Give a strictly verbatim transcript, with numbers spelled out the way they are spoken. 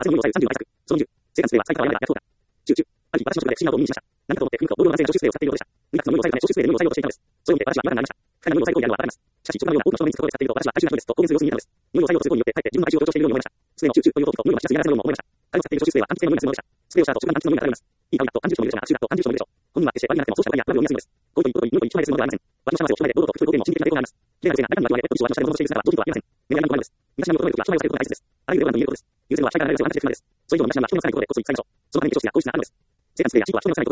のにさんじゅうの対策。そのにじゅう、生活では最下位はやったそうだ。じゅうきゅう、ある日、私の職場で不審な音を耳にしました。何かと思って文具とボールの男性の助手スプレーを使っているのでした。にがつの無料の最後で助手スプレーで無料の最後をしていたのです。それを見て私は違和感がありました。二人の無料の最後であるのはわかります。しかし、職場のような多くの人の面接そこで使っていると私は大衆な人ですと公言する様子に見えたのです。無料の最後とすることによってかえって自分の体重を強調しているように思いました。スプレーのチューチューという音と無料の気がついやらせるようにも思いました。彼の使っている助手スプレーは換気性の無理な性能でした。スプレーをした後、職場の換気の無理が漂います。いい香りだと安住所のいるでしょうが、悪臭だと安住所のいるでしょう。本人は決して悪意がなくてもそうした場合には悪いを見やすいのです。こういうことに、こういうことに、入れするのではありません。私のシャワーでおしまいで堂々と普通表現も心理的な抵抗があります。綺麗な女性が中身の味わいで私を私のしている姿は当人とはありません。恋愛の困りです。身だしなみを整えるときは人前をされることが大切です。ある意味ではと言えることです。優先は社会から離れる必要があるのです。それ以上の身だしなみは人の中に声でこそ一切でしょう。そのために化粧水や香水があるのです。生活でや進歩は人の中に